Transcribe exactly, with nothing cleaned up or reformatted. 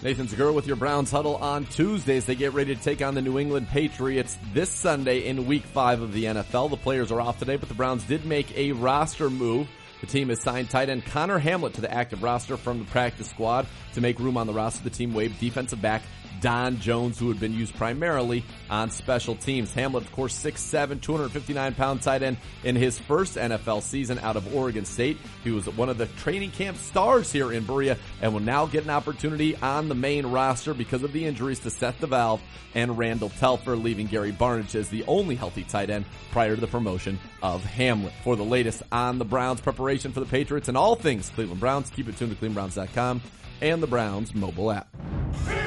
Nathan Segura with your Browns Huddle on Tuesdays. They get ready to take on the New England Patriots this Sunday in Week five of the N F L. The players are off today, but the Browns did make a roster move. The team has signed tight end Connor Hamlet to the active roster from the practice squad. To make room on the roster, the team waived defensive back Don Jones, who had been used primarily on special teams. Hamlet, of course, six seven, two hundred fifty-nine pound tight end in his first N F L season out of Oregon State. He was one of the training camp stars here in Berea and will now get an opportunity on the main roster because of the injuries to Seth DeValve and Randall Telfer, leaving Gary Barnidge as the only healthy tight end prior to the promotion of Hamlet. For the latest on the Browns' preparation for the Patriots and all things Cleveland Browns, keep it tuned to Cleveland Browns dot com and the Browns mobile app.